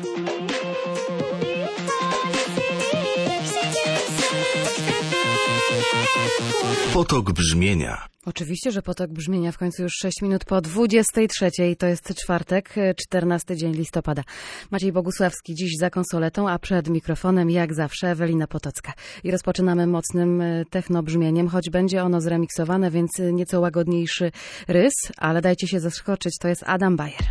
Potok brzmienia. Oczywiście, że potok brzmienia w końcu już 6 minut po 23. To jest czwartek, 14 dzień listopada. Maciej Bogusławski dziś za konsoletą, a przed mikrofonem jak zawsze Ewelina Potocka. I rozpoczynamy mocnym technobrzmieniem, choć będzie ono zremiksowane, więc nieco łagodniejszy rys, ale dajcie się zaskoczyć, to jest Adam Beyer.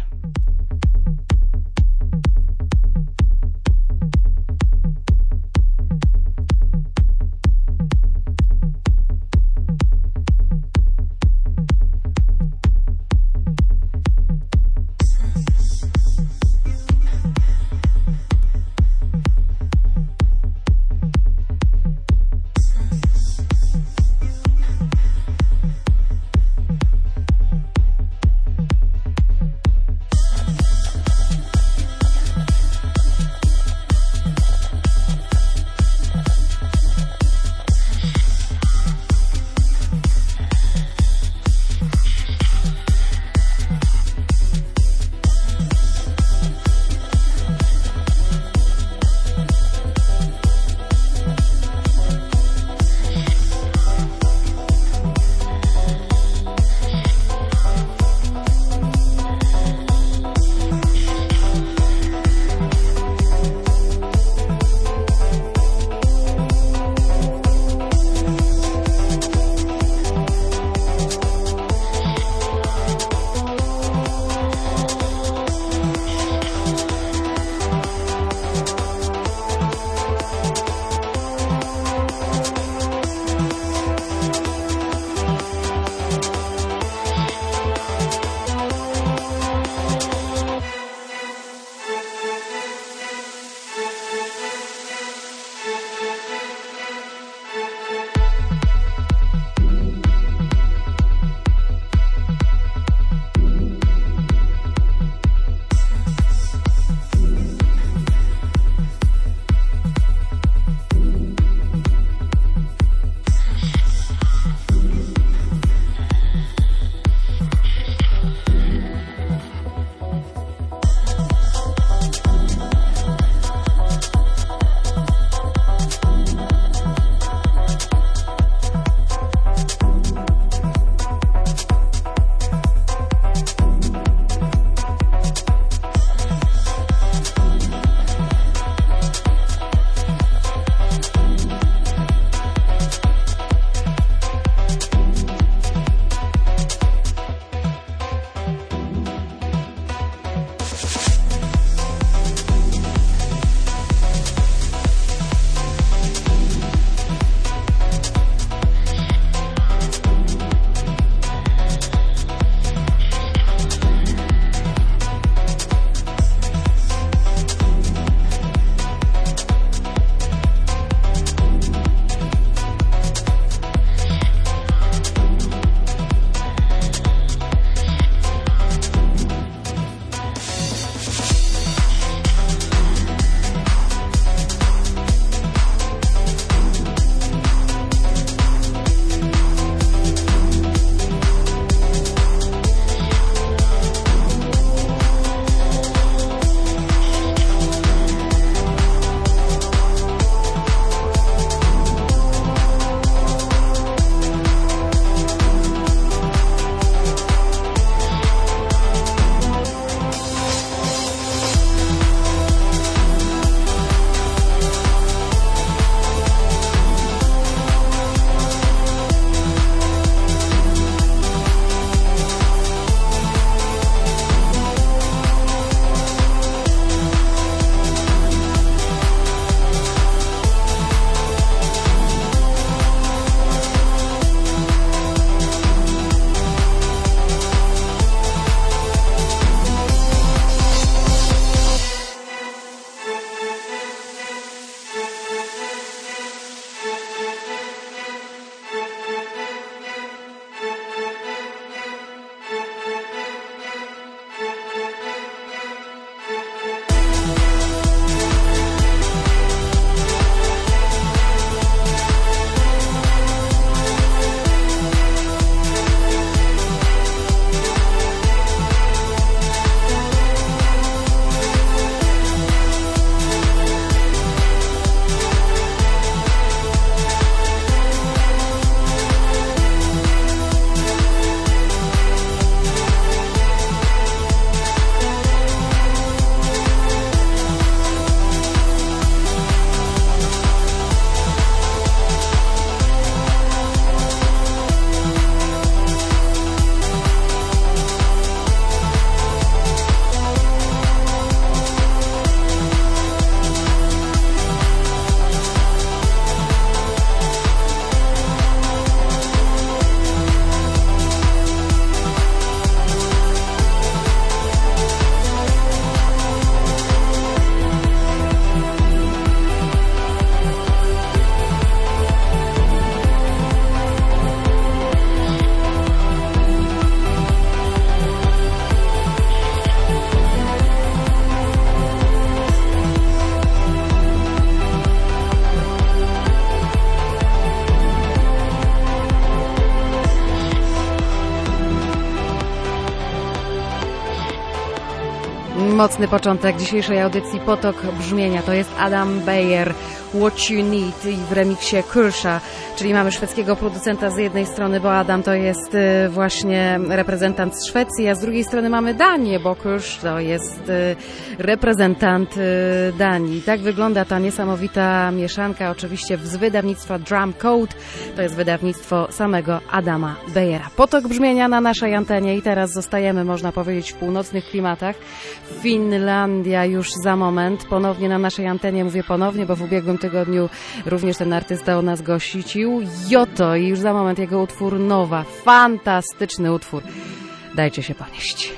mocny początek dzisiejszej audycji Potok Brzmienia. To jest Adam Beyer, What You Need i w remiksie Kyrsha, czyli mamy szwedzkiego producenta z jednej strony, bo Adam to jest właśnie reprezentant z Szwecji, a z drugiej strony mamy Danię, bo Kyrsh to jest reprezentant Danii. Tak wygląda ta niesamowita mieszanka, oczywiście z wydawnictwa Drum Code. To jest wydawnictwo samego Adama Beyera. Potok Brzmienia na naszej antenie i teraz zostajemy, można powiedzieć, w północnych klimatach. Finlandia już za moment. Ponownie na naszej antenie, mówię ponownie, bo w ubiegłym tygodniu również ten artysta u nas gościcił. Joto i już za moment jego utwór Nowa. Fantastyczny utwór. Dajcie się ponieść.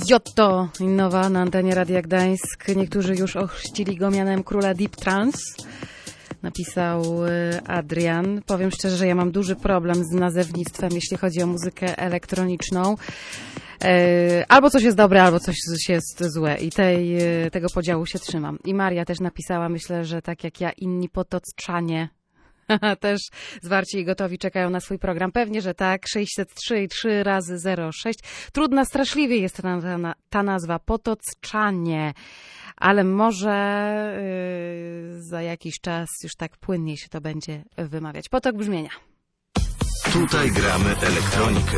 Giotto Innowa na antenie Radia Gdańsk. Niektórzy już ochrzcili go mianem króla Deep Trance. Napisał Adrian. Powiem szczerze, że ja mam duży problem z nazewnictwem, jeśli chodzi o muzykę elektroniczną. Albo coś jest dobre, albo coś jest złe i tego podziału się trzymam. I Maria też napisała, myślę, że tak jak ja, inni potoczanie też zwarci i gotowi czekają na swój program. Pewnie, że tak. 603 i 3 razy 06. Trudna, straszliwie jest ta nazwa. Potoczanie. Ale może za jakiś czas już tak płynniej się to będzie wymawiać. Potok brzmienia. Tutaj gramy elektronikę.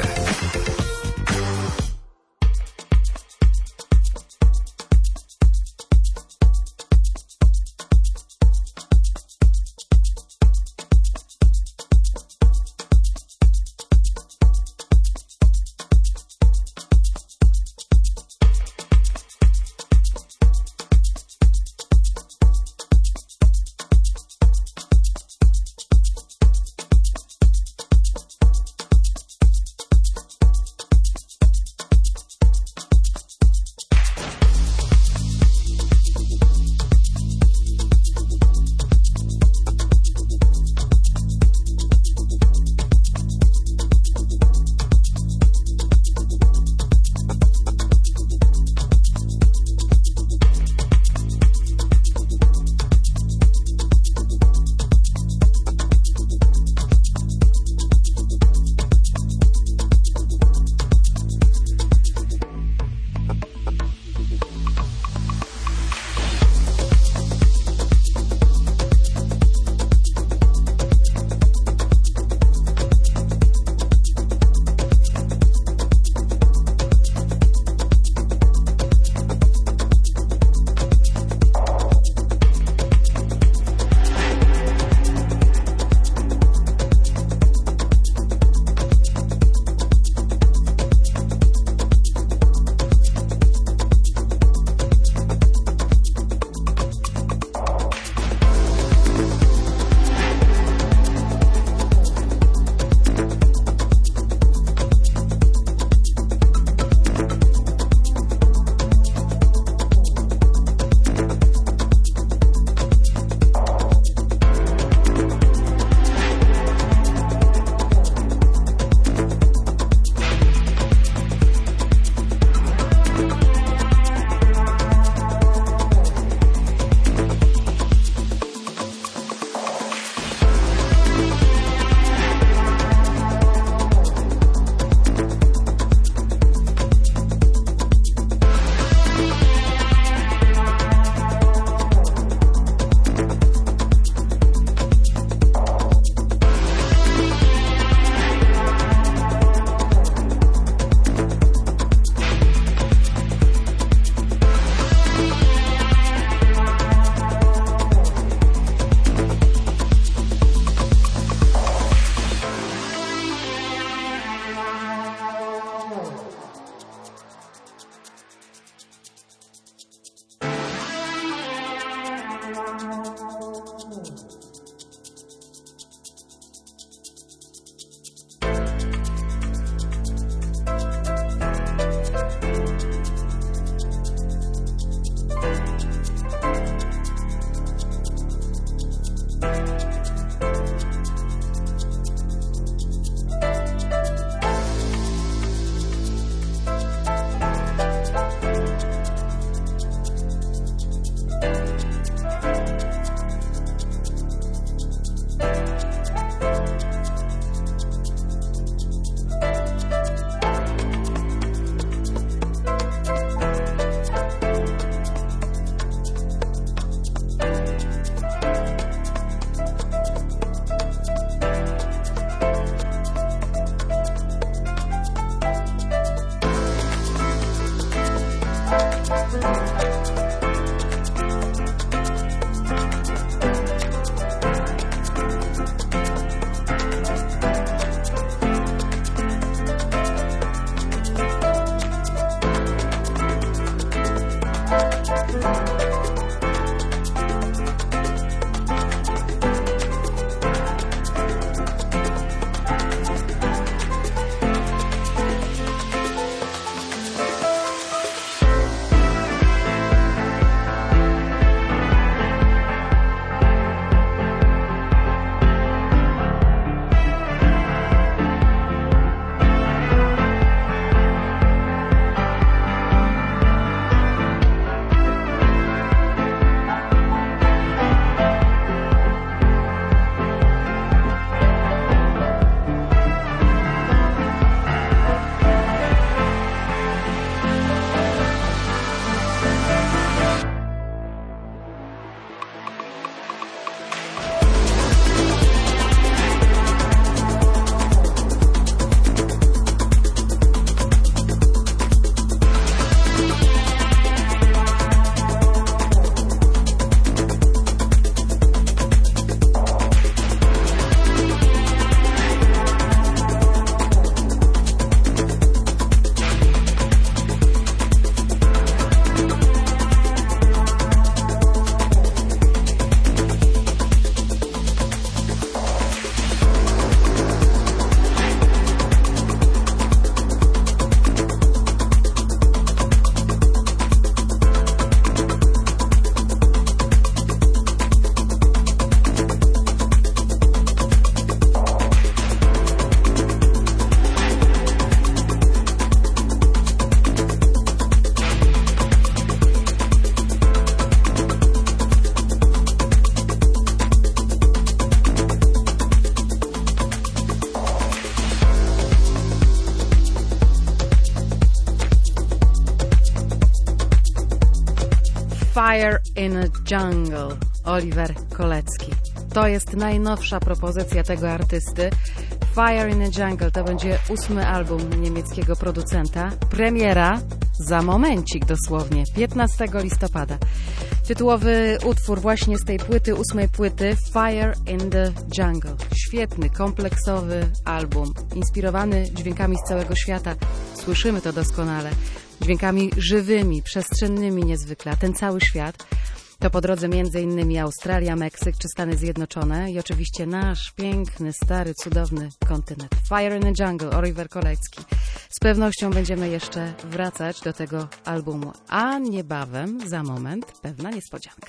in a Jungle, Oliver Kolecki. To jest najnowsza propozycja tego artysty. Fire in a Jungle to będzie 8. album niemieckiego producenta. Premiera za momencik dosłownie, 15 listopada. Tytułowy utwór właśnie z tej płyty, 8. płyty, Fire in the Jungle. Świetny, kompleksowy album, inspirowany dźwiękami z całego świata. Słyszymy to doskonale. Dźwiękami żywymi, przestrzennymi niezwykle. A ten cały świat to po drodze m.in. Australia, Meksyk czy Stany Zjednoczone i oczywiście nasz piękny, stary, cudowny kontynent. Fire in the Jungle, Oliver Kolecki. Z pewnością będziemy jeszcze wracać do tego albumu, a niebawem, za moment, pewna niespodzianka.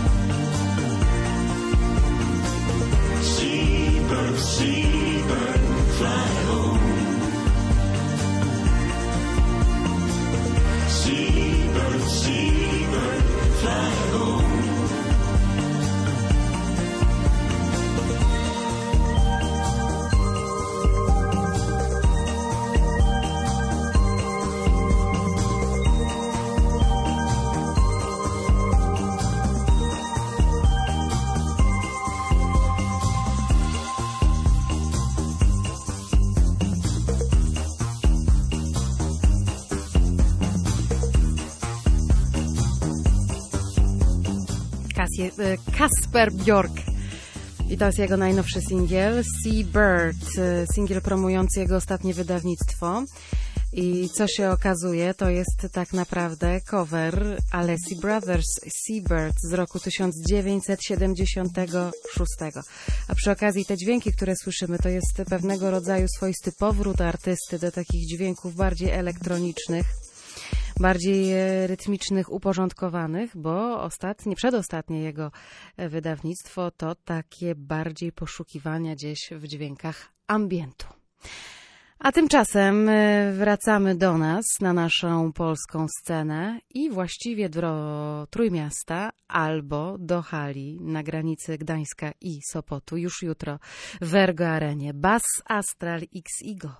Seabird, Kasper Björk. I to jest jego najnowszy singiel, Seabird, singiel promujący jego ostatnie wydawnictwo. I co się okazuje, to jest tak naprawdę cover Alessi Brothers, Seabird z roku 1976. A przy okazji te dźwięki, które słyszymy, to jest pewnego rodzaju swoisty powrót artysty do takich dźwięków bardziej elektronicznych, bardziej rytmicznych, uporządkowanych, bo przedostatnie jego wydawnictwo to takie bardziej poszukiwania gdzieś w dźwiękach ambientu. A tymczasem wracamy do nas, na naszą polską scenę i właściwie do Trójmiasta albo do hali na granicy Gdańska i Sopotu już jutro w Ergo Arenie. Bass Astral X Ego.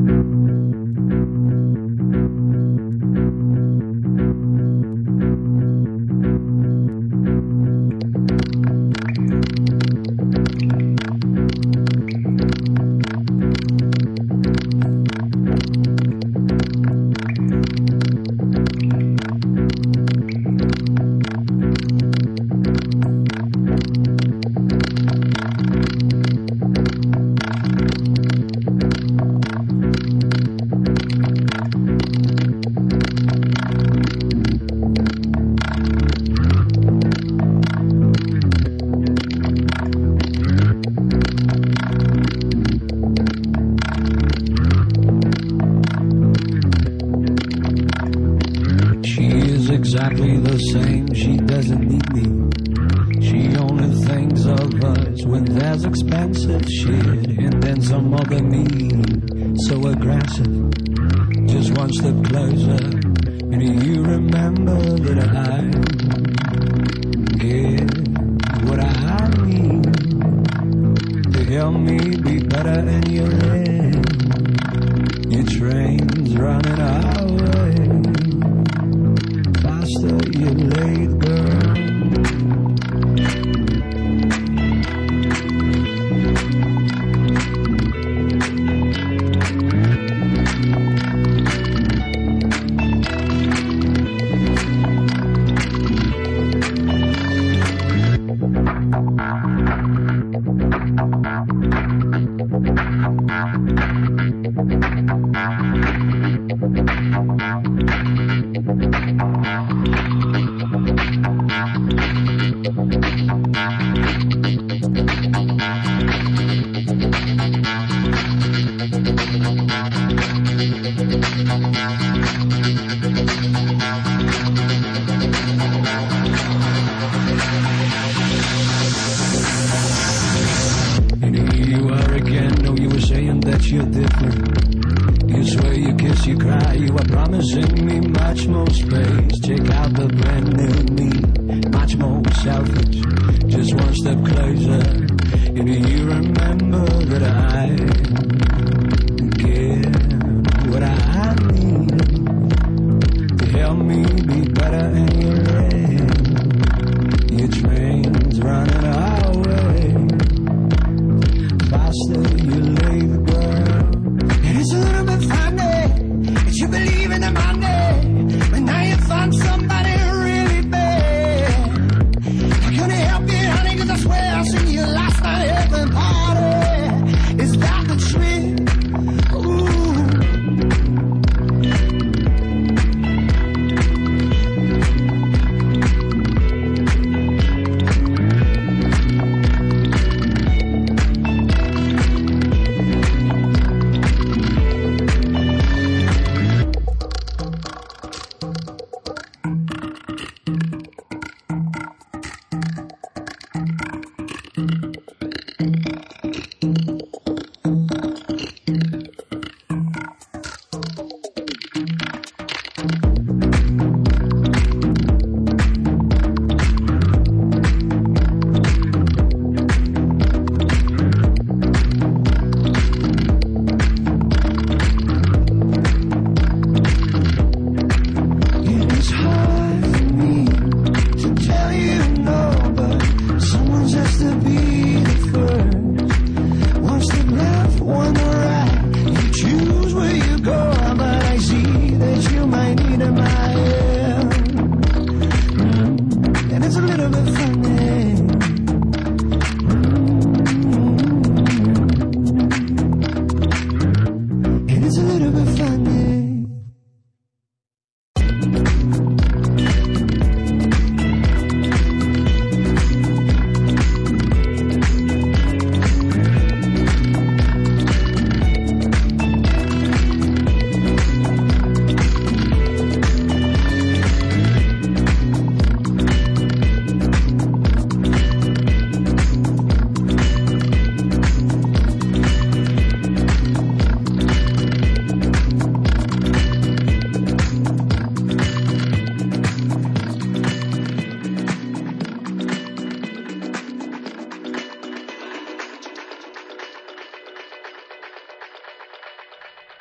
Exactly the same, she doesn't need me. She only thinks of us when there's expensive shit, and then some other me, so aggressive, just one step closer. And you remember that I get what I need to help me be better in your head. Your train's running our way. You're late, girl. You're different. You swear, you kiss, you cry. You are promising me much more space. Check out the brand new me, much more selfish. Just one step closer. And you remember that I get what I need to help me be better in your head. Your train's running our way. Faster you leave, girl. It's a little bit funny that you believe in the money, but now you found somebody really bad. I couldn't help it, honey, 'cause I swear I seen you last night at the party. Is that the trick?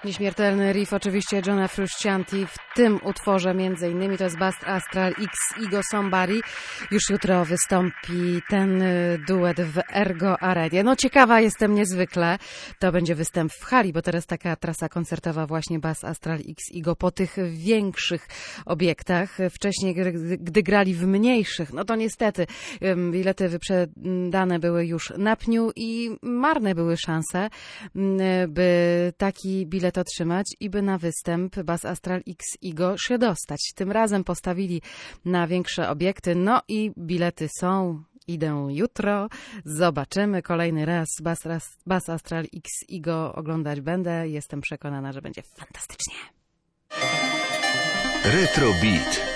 Nieśmiertelny riff oczywiście Johna Fruscianti w tym utworze między innymi to jest Bass Astral X Igo Somebody. Już jutro wystąpi ten duet w Ergo Arenie. No ciekawa jestem niezwykle. To będzie występ w hali, bo teraz taka trasa koncertowa właśnie Bass Astral X Igo po tych większych obiektach. Wcześniej, gdy grali w mniejszych, no to niestety bilety wyprzedane były już na pniu i marne były szanse, by taki bilet otrzymać i by na występ Bass Astral X Igo się dostać. Tym razem postawili na większe obiekty, no i bilety są. Idę jutro, zobaczymy kolejny raz Bass Astral X Igo oglądać będę. Jestem przekonana, że będzie fantastycznie. Retro Beat.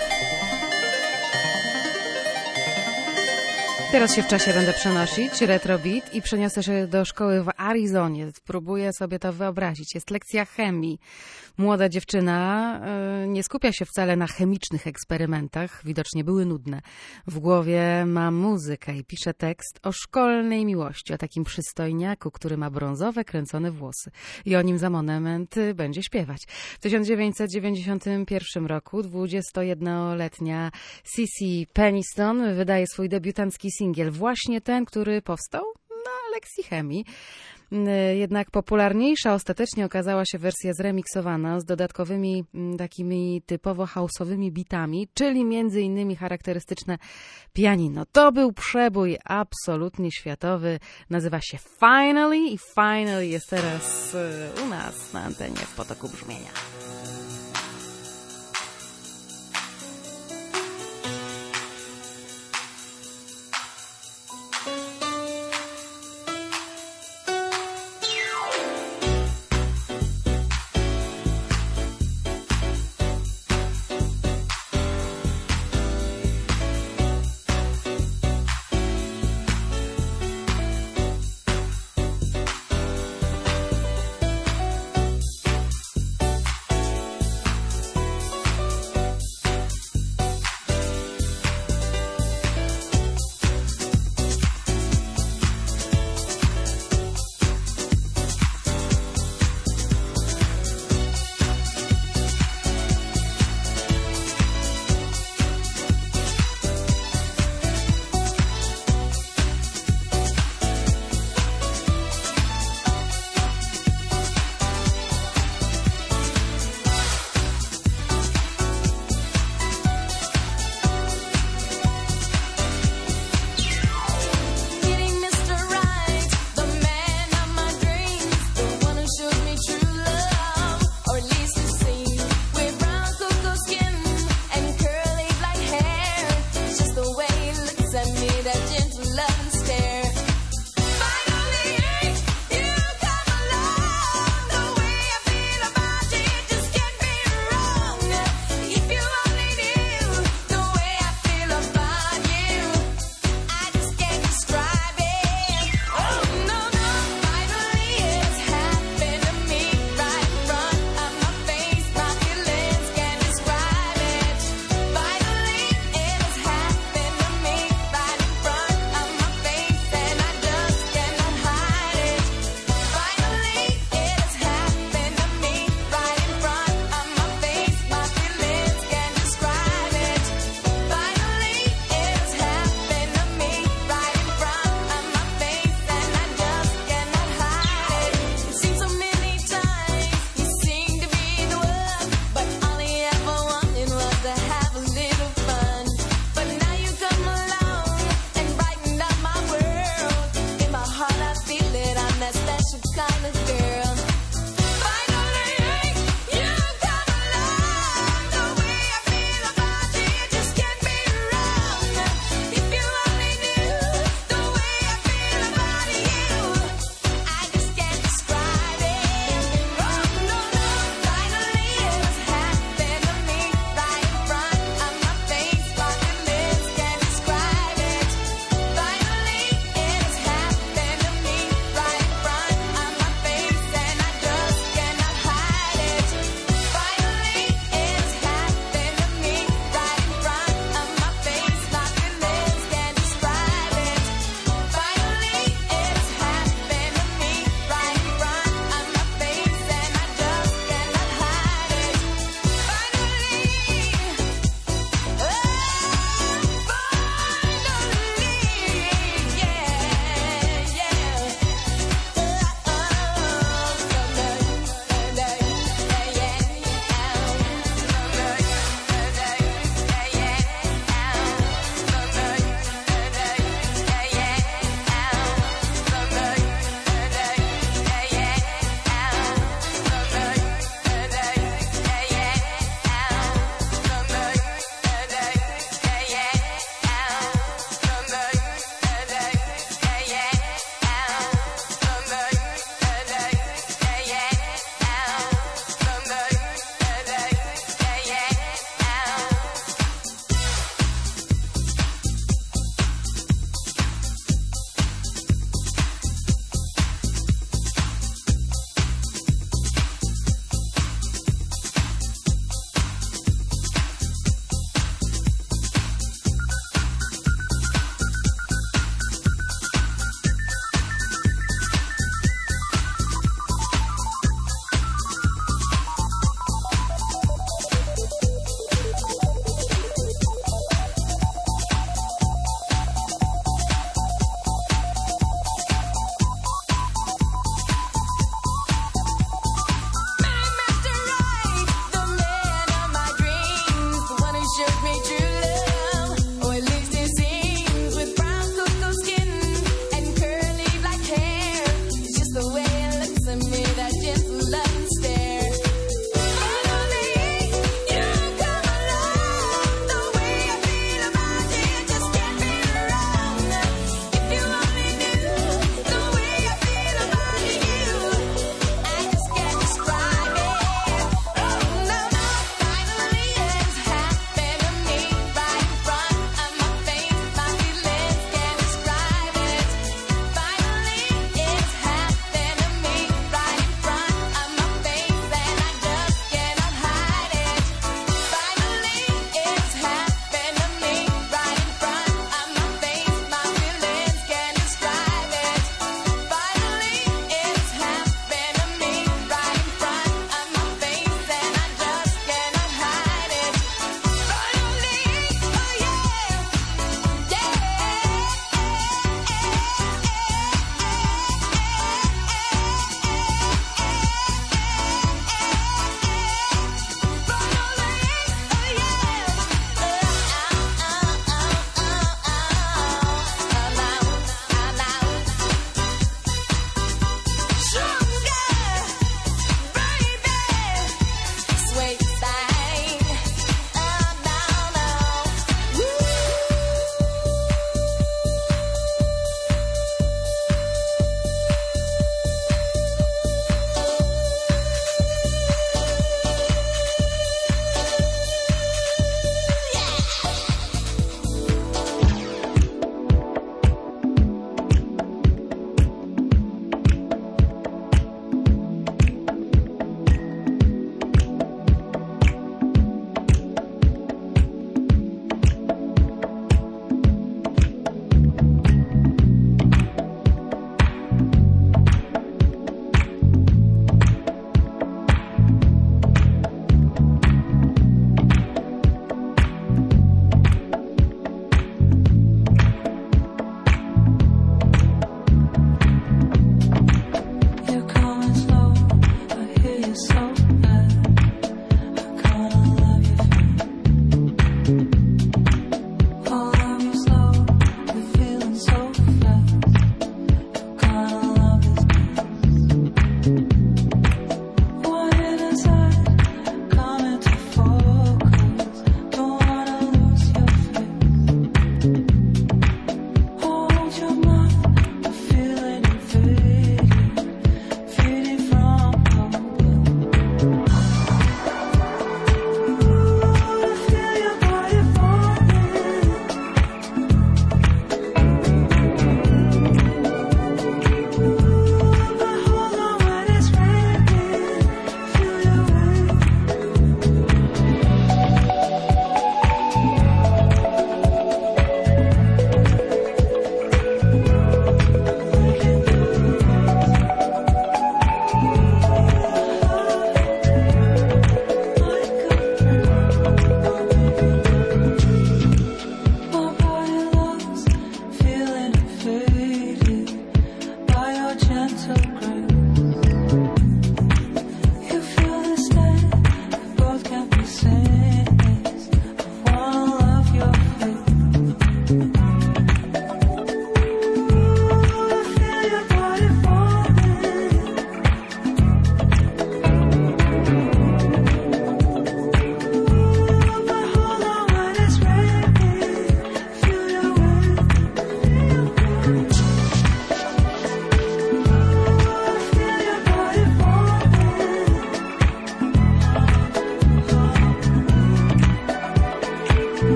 Teraz się w czasie będę przenosić, Retro Beat, i przeniosę się do szkoły w Arizonie. Spróbuję sobie to wyobrazić. Jest lekcja chemii. Młoda dziewczyna nie skupia się wcale na chemicznych eksperymentach. Widocznie były nudne. W głowie ma muzykę i pisze tekst o szkolnej miłości, o takim przystojniaku, który ma brązowe, kręcone włosy. I o nim za moment będzie śpiewać. W 1991 roku 21-letnia Cissy Peniston wydaje swój debiutancki singiel. Właśnie ten, który powstał na lekcji chemii. Jednak popularniejsza ostatecznie okazała się wersja zremiksowana z dodatkowymi takimi typowo house'owymi bitami, czyli między innymi charakterystyczne pianino. To był przebój absolutnie światowy. Nazywa się Finally i Finally jest teraz u nas na antenie w Potoku Brzmienia.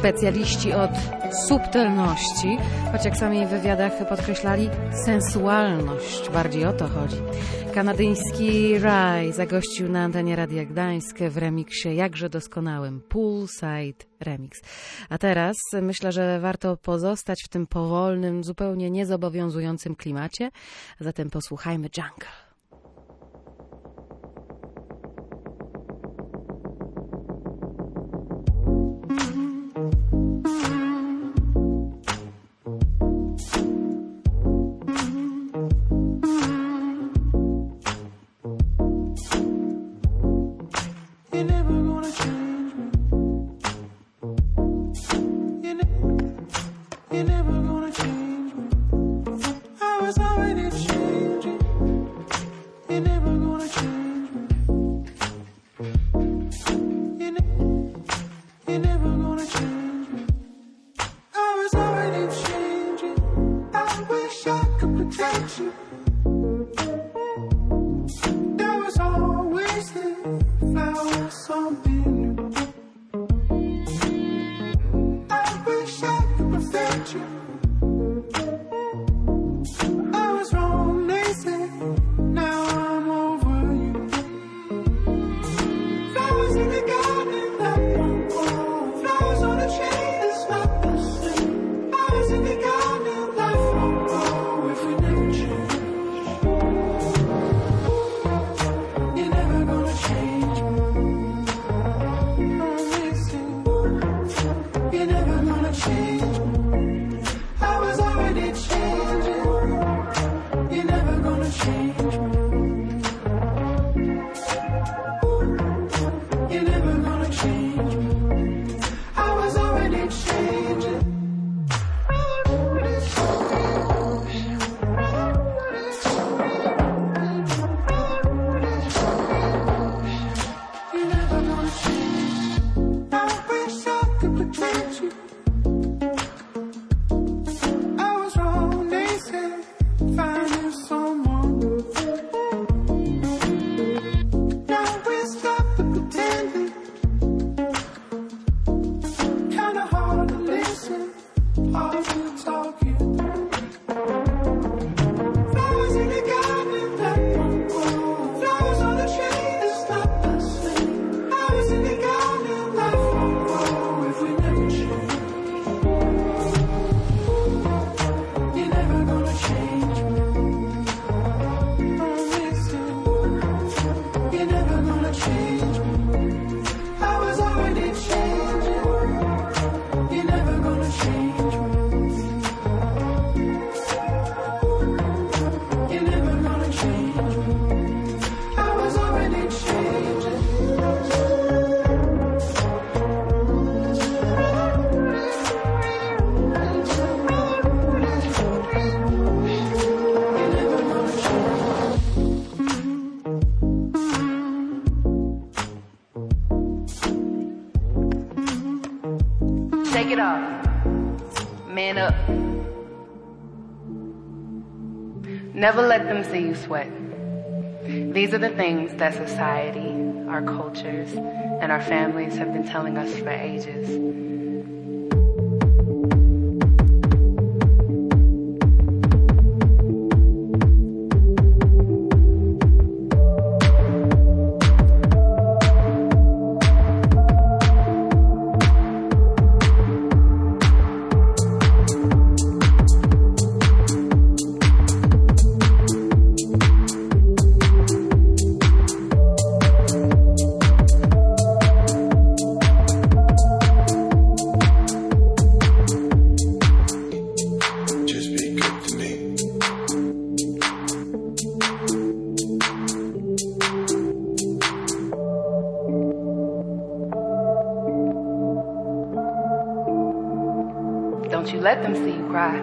Specjaliści od subtelności, choć jak sami w wywiadach podkreślali, sensualność. Bardziej o to chodzi. Kanadyjski Rai zagościł na antenie Radia Gdańsk w remiksie jakże doskonałym Poolside Remix. A teraz myślę, że warto pozostać w tym powolnym, zupełnie niezobowiązującym klimacie. A zatem posłuchajmy Jungle. Shake it off. Man up. Never let them see you sweat. These are the things that society, our cultures, and our families have been telling us for ages. Don't you let them see you cry.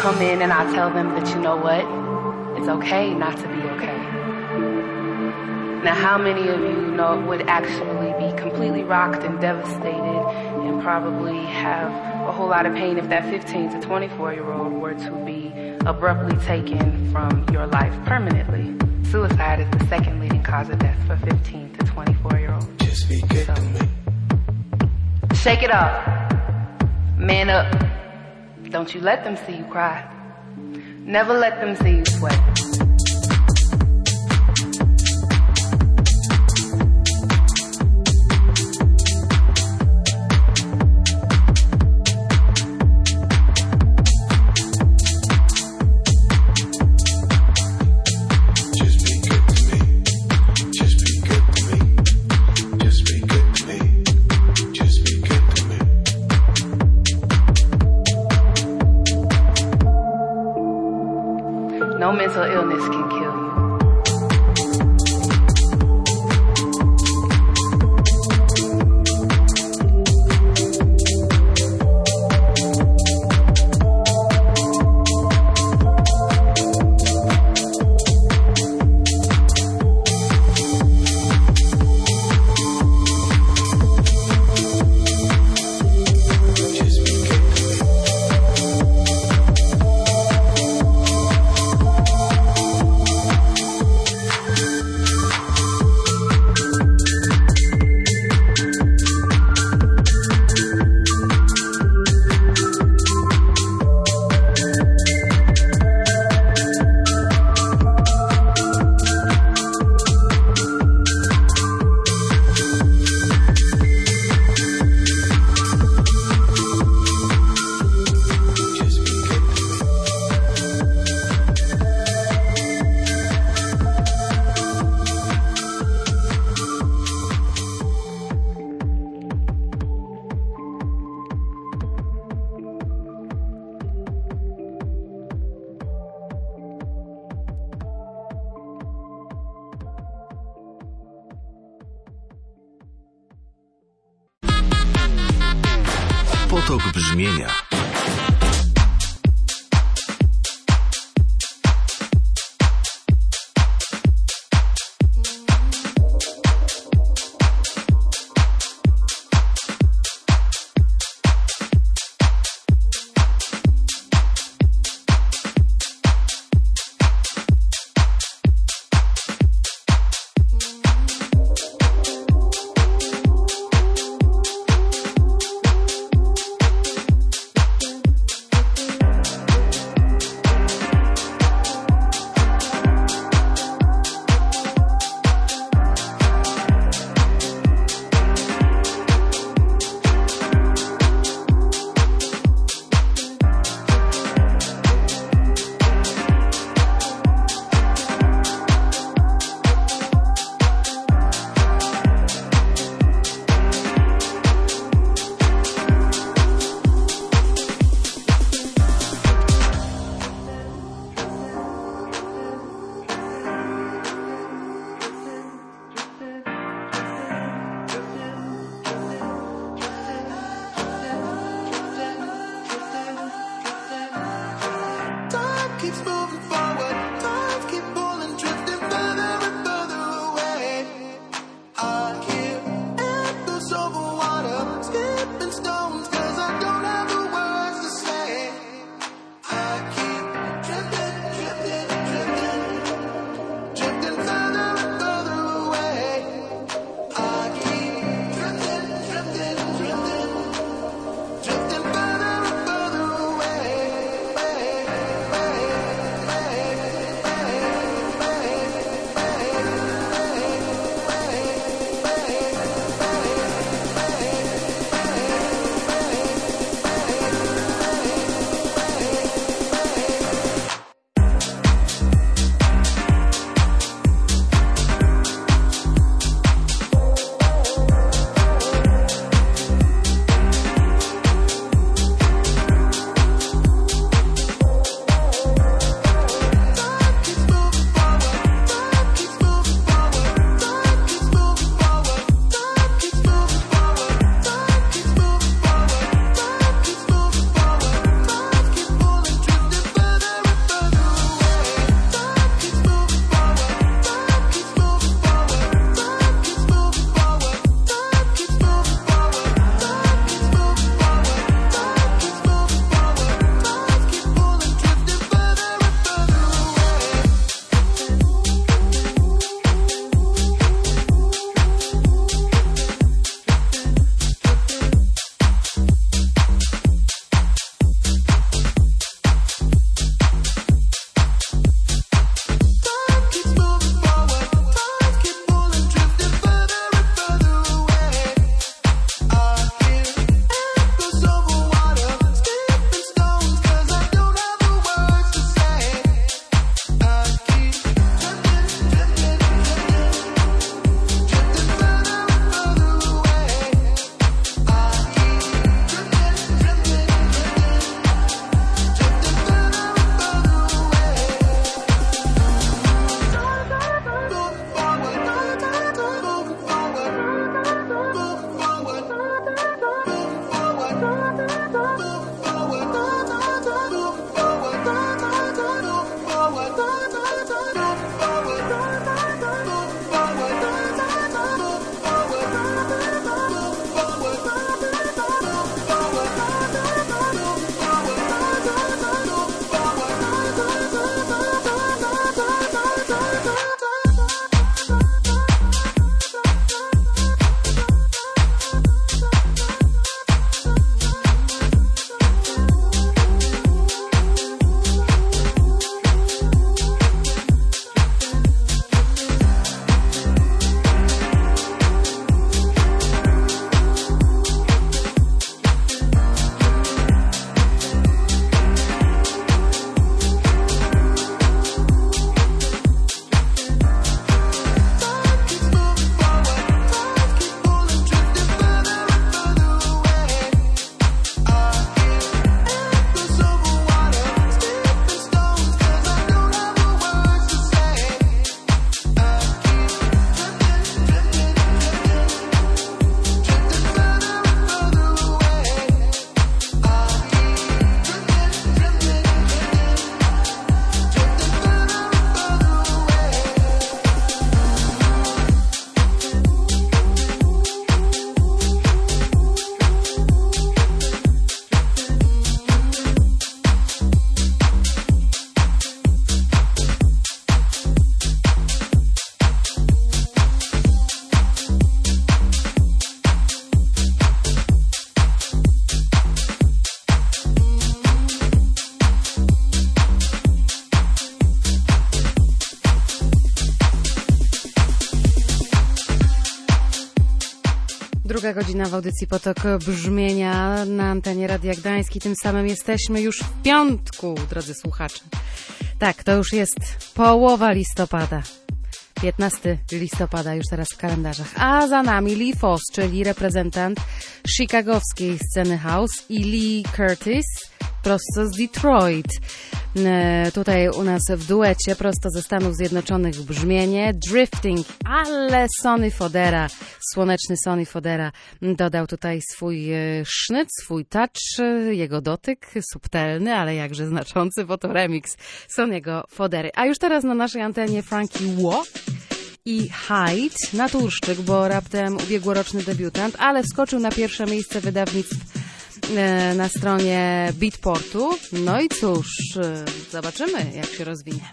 come in and I tell them that, you know what, it's okay not to be okay. Now, how many of you know would actually be completely rocked and devastated and probably have a whole lot of pain if that 15 to 24-year-old were to be abruptly taken from your life permanently? Suicide is the second leading cause of death for 15 to 24-year-olds. Just be good to me. Shake it up. Man up. Don't you let them see you cry. Never let them see you sweat. No mental illness can kill you. Potok brzmienia. Druga godzina w audycji Potok Brzmienia na antenie Radia Gdański. Tym samym jesteśmy już w piątku, drodzy słuchacze. Tak, to już jest połowa listopada. 15 listopada już teraz w kalendarzach. A za nami Lee Foss, czyli reprezentant chicagowskiej sceny house, i Lee Curtis prosto z Detroit. Tutaj u nas w duecie prosto ze Stanów Zjednoczonych brzmienie Drifting, ale Sonny Fodera, słoneczny Sonny Fodera dodał tutaj swój sznyt, swój touch, jego dotyk subtelny, ale jakże znaczący, bo to remix Sonny'ego Fodery. A już teraz na naszej antenie Frankie Ło i Hyde, naturszczyk, bo raptem ubiegłoroczny debiutant, ale wskoczył na pierwsze miejsce wydawnictw na stronie Beatportu. No i cóż, zobaczymy, jak się rozwinie.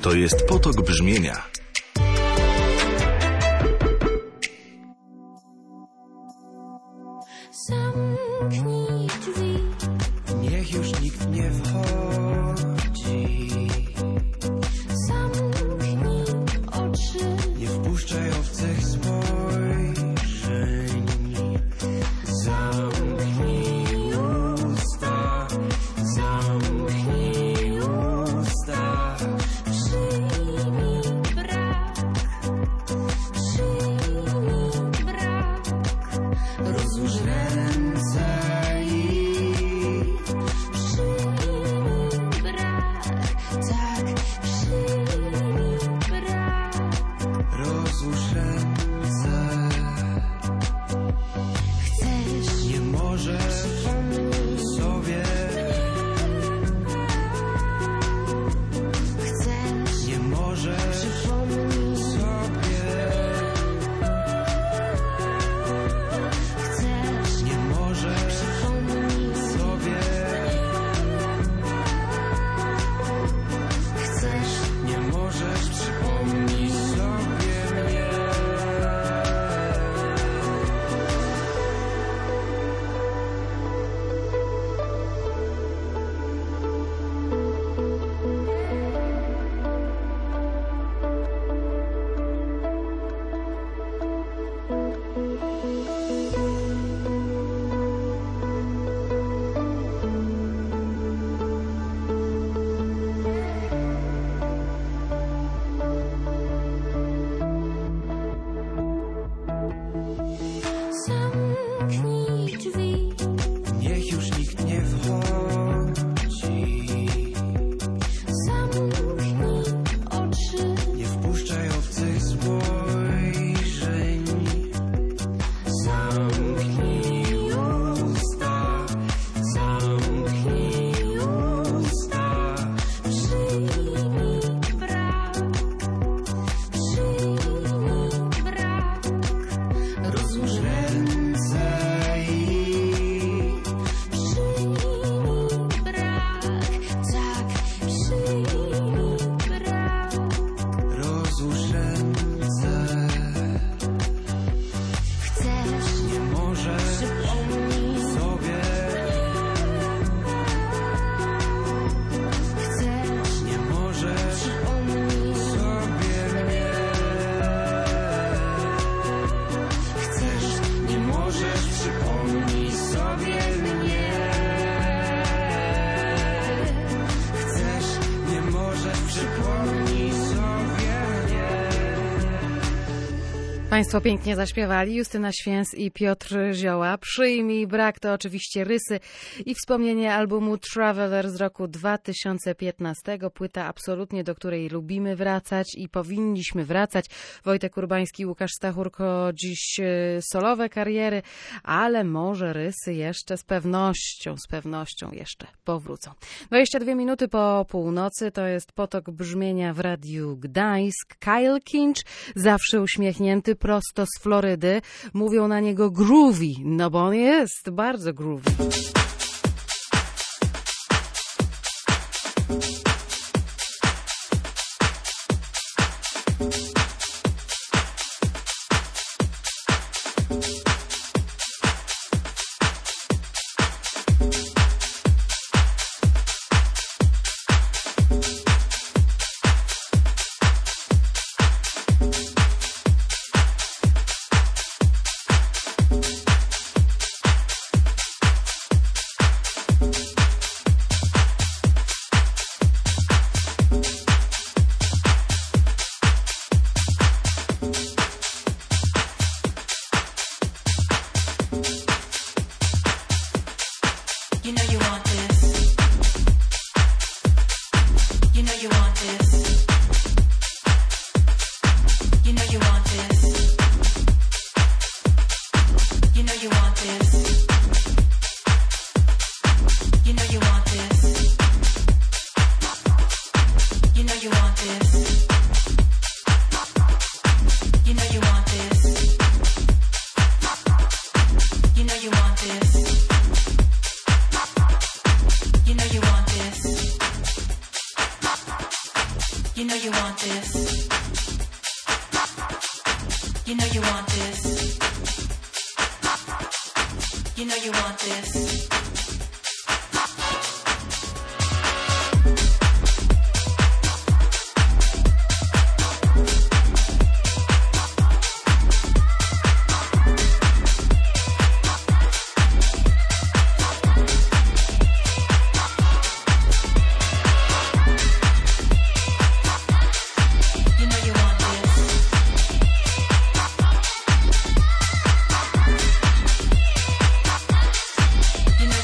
To jest Potok Brzmienia. Zamknij drzwi, Niech już nikt nie wchodzi. zamknij oczy, Nie wpuszczaj obcych spojrzeń. Zamknij usta. Zamknij usta. przyjmij brak, Rozłóż ręce i przyjmij brak, tak, przyjmij brak. rozłóż ręce. Chcesz Nie możesz sobie. Chcesz Nie możesz przypomnij, sobie. chcesz Nie możesz przypomnij, sobie. chcesz Nie możesz przypomnieć sobie mnie. zamknij drzwi, Niech już nikt nie wchodzi. zamknij oczy, Nie wpuszczaj obcych spojrzeń. Zamknij usta. Zamknij usta. przyjmij brak, Rozłóż ręce i przyjmij brak, tak, przyjmij brak. rozłóż ręce. Chcesz Nie możesz przypomnij, sobie. chcesz Nie możesz przypomnij, sobie mnie. chcesz Nie możesz przypomnieć sobie mnie. Chcesz, nie możesz przypomnieć sobie mnie. Państwo pięknie zaśpiewali, Justyna Święs i Piotr Zioła. Przyjmij brak to oczywiście rysy i wspomnienie albumu Traveler z roku 2015. Płyta absolutnie, do której lubimy wracać i powinniśmy wracać. Wojtek Urbański, Łukasz Stachurko, dziś solowe kariery, ale może rysy jeszcze z pewnością jeszcze powrócą. 22 minuty po północy, to jest Potok Brzmienia w Radiu Gdańsk. Kyle Kinch, zawsze uśmiechnięty, prosto z Florydy. Mówią na niego groovy, no bo on jest bardzo groovy. You know you want this. You know you want this. You know you want this. You know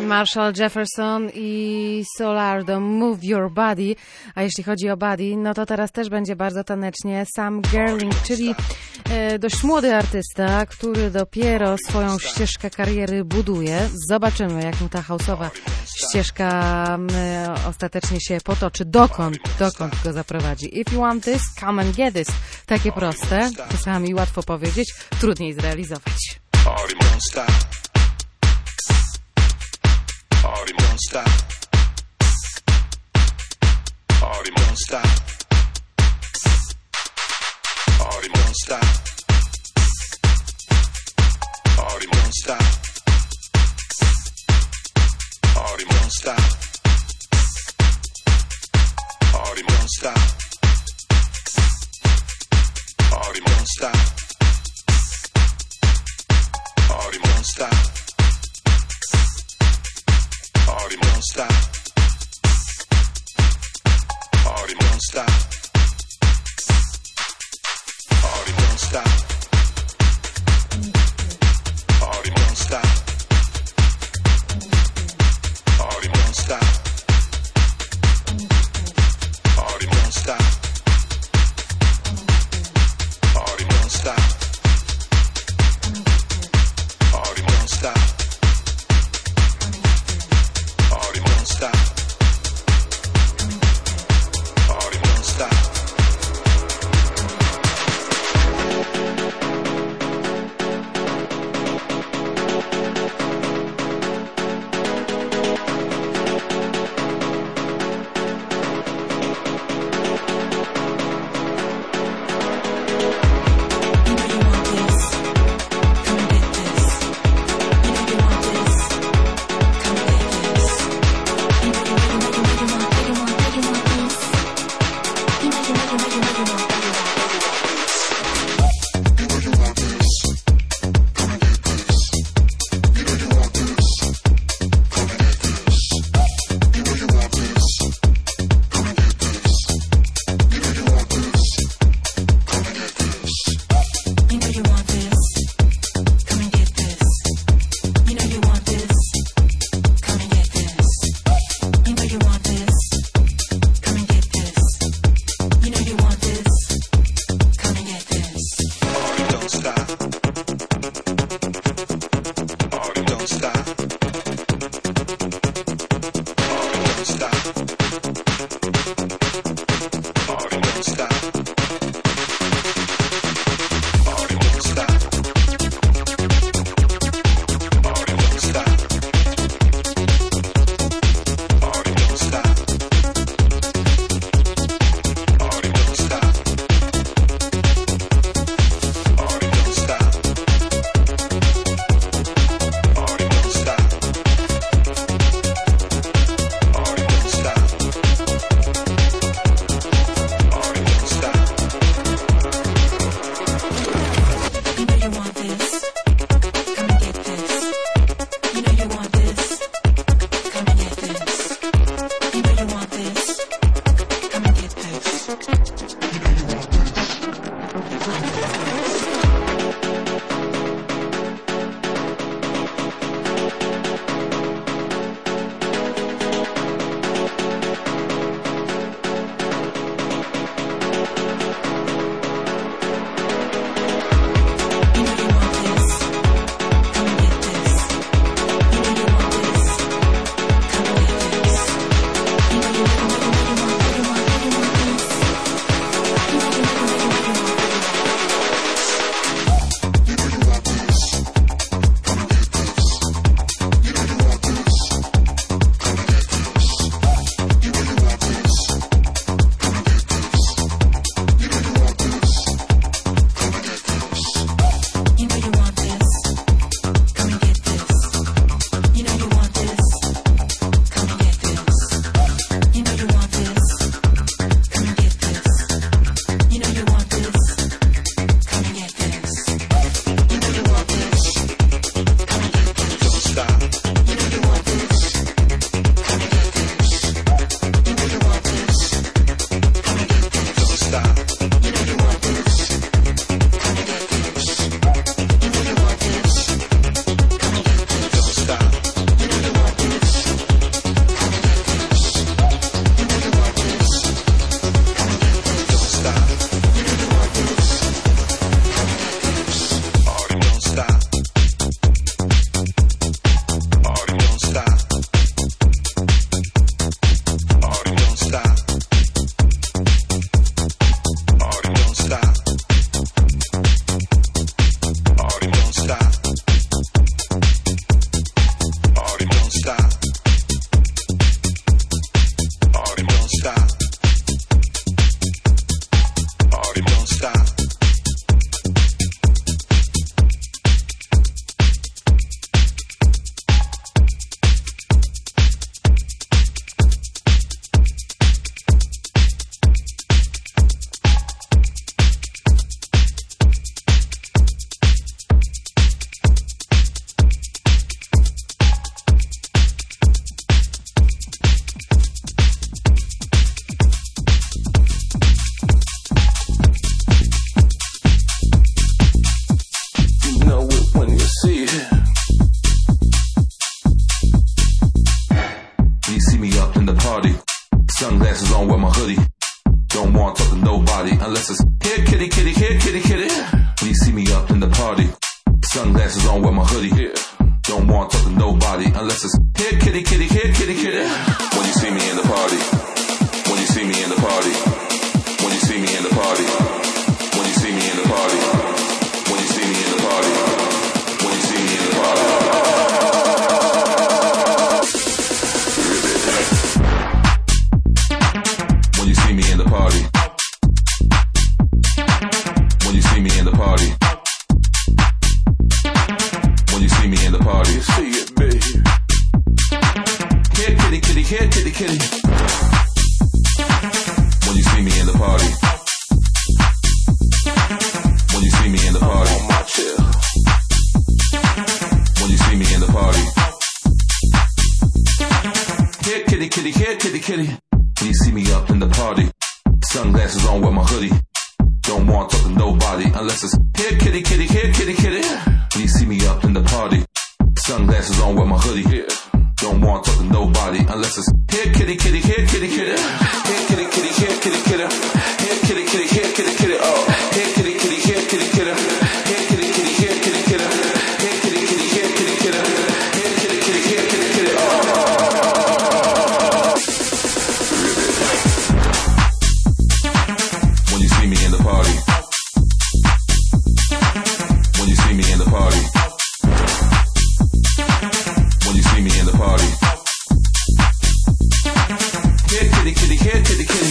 Marshall Jefferson i Solardo, Move Your Body. A jeśli chodzi o Body, no to teraz też będzie bardzo tanecznie. Sam Gerling, czyli dość młody artysta, który dopiero swoją ścieżkę kariery buduje. Zobaczymy, jak mu ta house'owa ścieżka ostatecznie się potoczy. Dokąd go zaprowadzi. If you want this, come and get this. Takie proste, czasami łatwo powiedzieć, trudniej zrealizować. Party won't stop. Party won't stop. Party won't stop. Party won't stop. Party won't stop. Party won't stop. Party won't stop. Party won't stop. Party won't stop. Party won't stop. Party won't stop. Party won't stop. Party won't stop. Party won't stop. Party won't stop. Party won't stop. Party won't stop. Party won't stop. Party won't stop. Sunglasses on with my hoodie. Yeah. Don't want to talk to nobody unless it's here kitty kitty, here kitty kitty. When you see me in the party, when you see me in the party, when you see me in the party, when you see me in the party, when you see me in the party, when you see me in the party. When you see me in the party, when you see me in the party, when you see me in the party, you see it, baby. Here kitty kitty, here kitty kitty. When you see me in the party, when you see me in the party, I'm on my chair. When you see me in the party, here kitty kitty, here kitty kitty. When you see me up in the party, sunglasses on with my hoodie. Don't want to talk to nobody unless it's here kitty kitty, here kitty kitty. When you see me up in the party, sunglasses on with my hoodie. Yeah. Don't want to talk to nobody unless it's here kitty kitty, here kitty kitty. Here kitty kitty, here kitty kitty. Here kitty kitty, here kitty kitty. Oh, here kitty kitty, here kitty kitty. Here kitty kitty, here kitty kitty. Here kitty kitty, here kitty kitty. Here kitty kitty, here kitty kitty. Oh. When you see me in the party, when you see me in the party, when you see me in the party, here kitty kitty, here kitty kitty.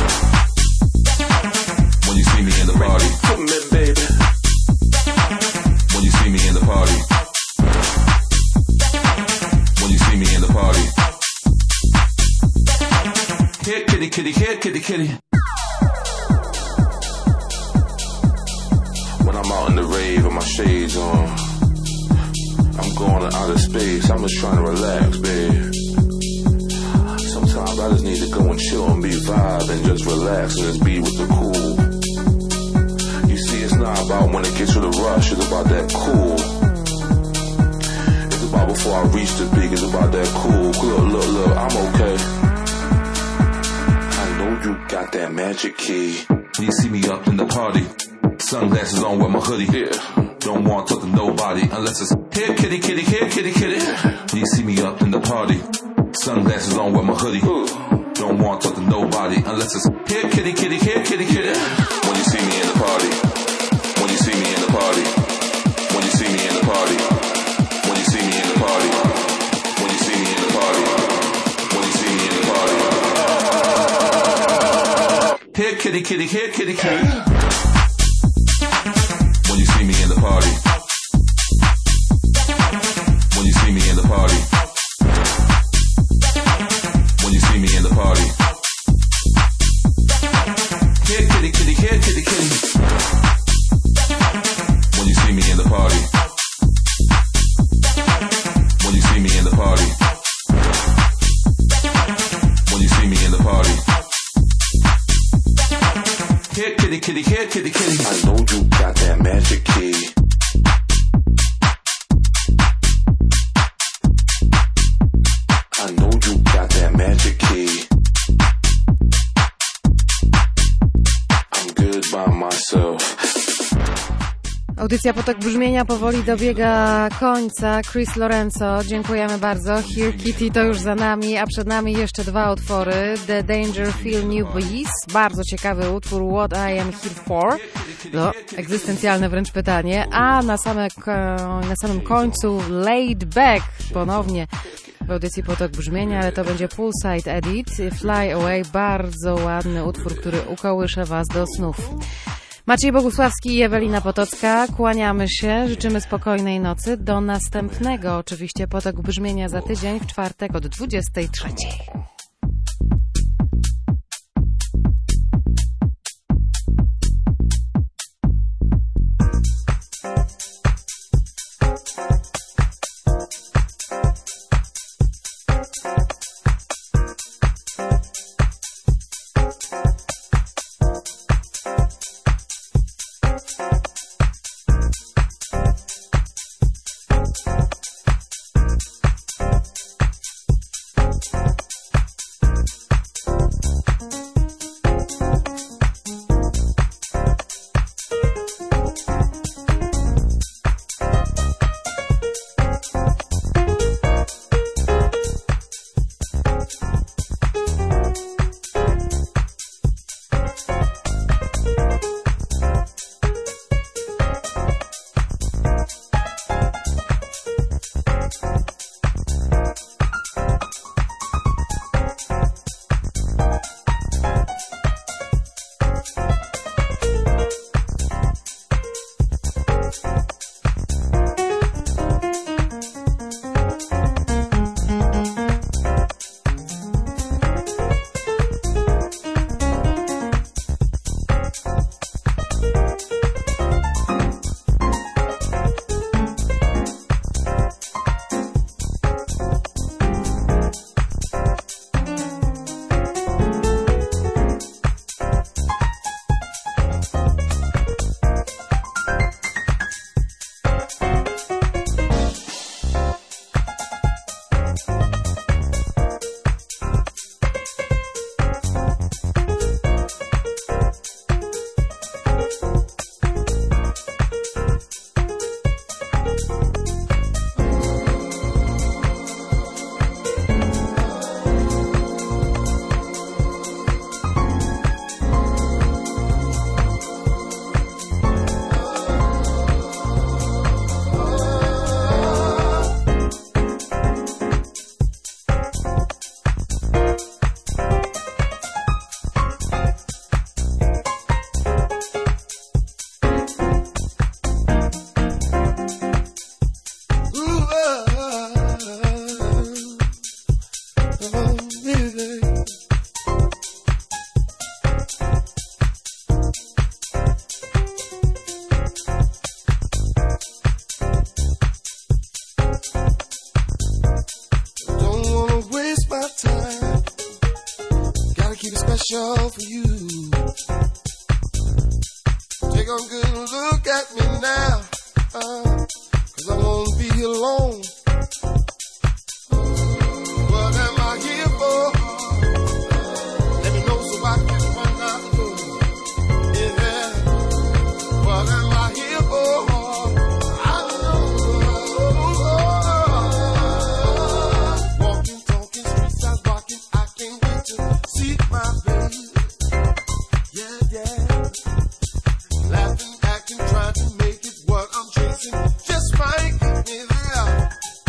When you see me in the party, come here, baby. When you see me in the party, when you see me in the party, here kitty kitty, here kitty kitty. When I'm out in the rave with my shades on, I'm going to outer space, I'm just trying to relax, babe. Sometimes I just need to go and chill and be vibe and just relax and just be with the cool. You see, it's not about when it gets to the rush, it's about that cool. It's about before I reach the peak, it's about that cool. Look, I'm okay. I know you got that magic key. When you see me up in the party, sunglasses on with my hoodie. Yeah. Don't want to talk to nobody unless it's here kitty kitty, here kitty kitty. When you see me up in the party, sunglasses on with my hoodie. Don't want to talk to nobody unless it's here kitty kitty, here kitty kitty. When you see me in the party, when you see me in the party, when you see me in the party, when you see me in the party, when you see me in the party, when you see me in the party. Here kitty kitty, here kitty kitty. When you see me in the party, when you see me in the party, when you see me in the party, here kitty kitty, here kitty kitty. When you see me in the party, when you see me in the party, when you see me in the party, here kitty kitty, here kitty kitty. I know you got that magic key. I know you got that magic key. I'm good by myself. Audycja Potok Brzmienia powoli dobiega końca. Chris Lorenzo, dziękujemy bardzo. Here Kitty to już za nami, a przed nami jeszcze dwa utwory. The Dangerfield New Breeze, bardzo ciekawy utwór. What I Am Here For, no, egzystencjalne wręcz pytanie. A na samym końcu Laid Back, ponownie w audycji Potok Brzmienia, ale to będzie Poolside Edit. Fly Away, bardzo ładny utwór, który ukołysze Was do snów. Maciej Bogusławski i Ewelina Potocka, kłaniamy się, życzymy spokojnej nocy. Do następnego oczywiście Potok Brzmienia za tydzień, w czwartek od 23. special for you. Take a good look at me now, 'cause I won't be alone. What am I here for? Let me know so I can find out. Yeah. What am I here for? I don't know. Walking, talking, streets out walking. I can't wait to see my baby. Yeah, yeah. Laughing, acting, trying to make it what I'm chasing. Just might get me there.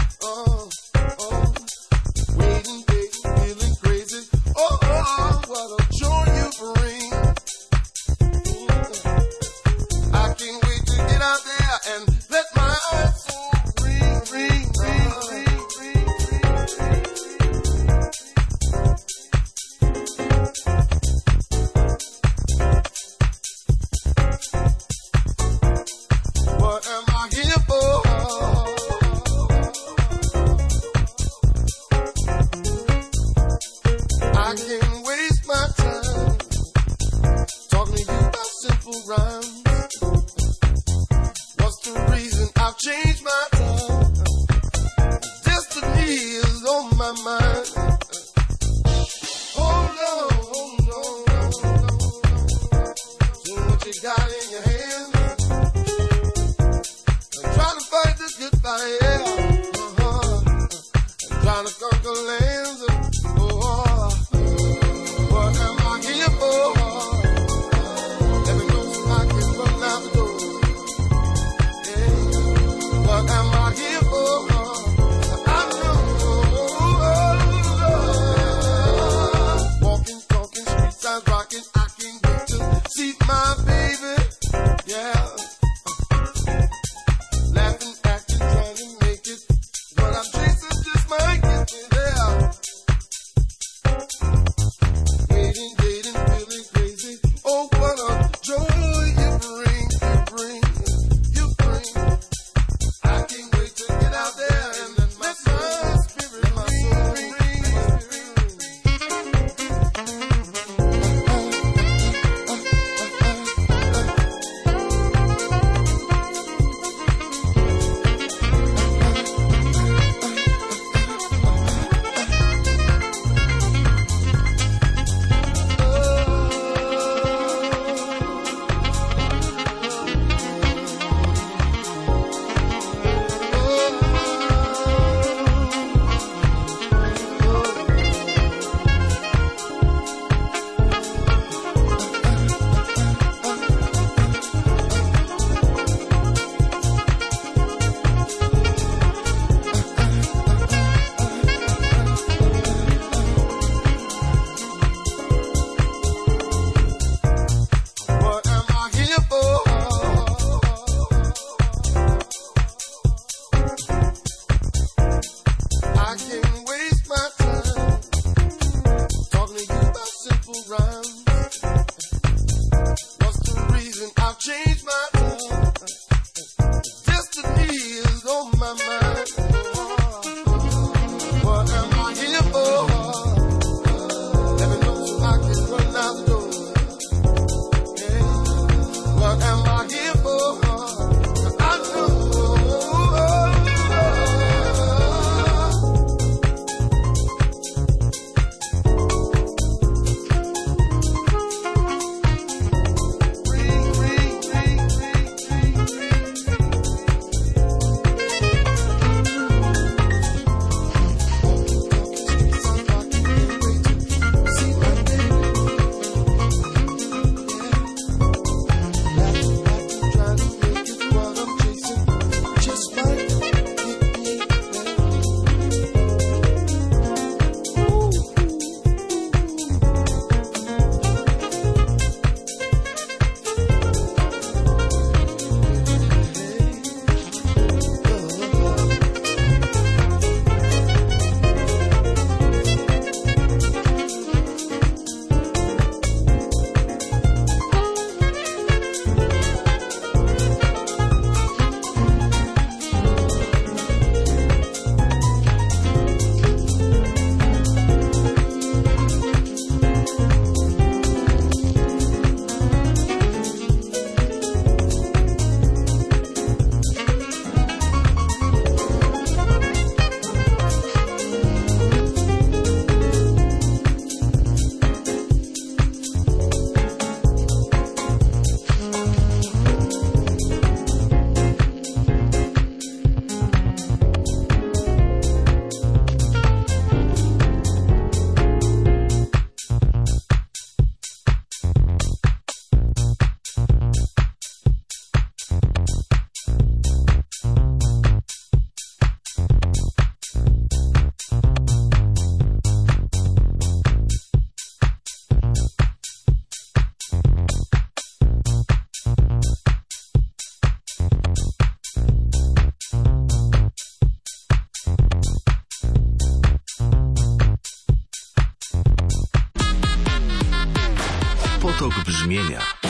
Potok brzmienia.